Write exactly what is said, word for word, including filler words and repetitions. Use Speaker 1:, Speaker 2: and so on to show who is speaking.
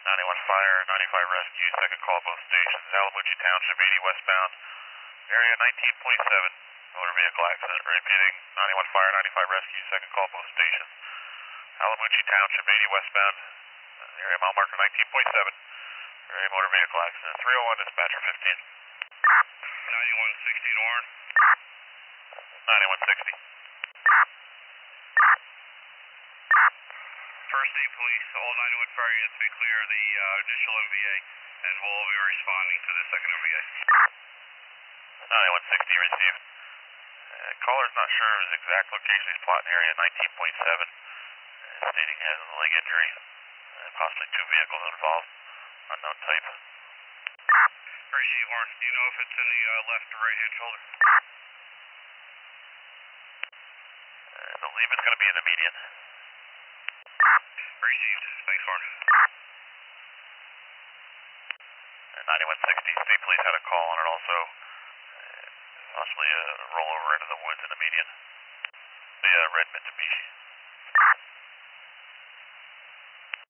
Speaker 1: ninety-one Fire, ninety-five Rescue, second call both stations, Alamucci Township, eighty westbound, area nineteen point seven, motor vehicle accident, repeating, ninety-one Fire, ninety-five Rescue, second call both stations, Alamucci Township, eighty westbound, area mile marker nineteen point seven, area motor vehicle accident, three oh one, dispatcher fifteen.
Speaker 2: ninety-one sixty Warren.
Speaker 1: ninety-one sixty.
Speaker 2: First State Police, all ninety-one Fire units be clear of the uh, initial M V A, and we'll be responding to the second M V A.
Speaker 1: ninety-one sixty received. Uh, caller's not sure of his exact location. He's plotting area nineteen point seven, uh, stating he has a leg injury, uh, possibly two vehicles involved, unknown type.
Speaker 2: Receive, Warren. Do you know if it's in the uh, left or right hand shoulder?
Speaker 1: Uh, I believe it's going to be in the median.
Speaker 2: Received. Thanks, Warren.
Speaker 1: Uh, ninety-one sixty, State Police had a call on it also. Uh, possibly a rollover into the woods in the median. The uh, red Mitsubishi.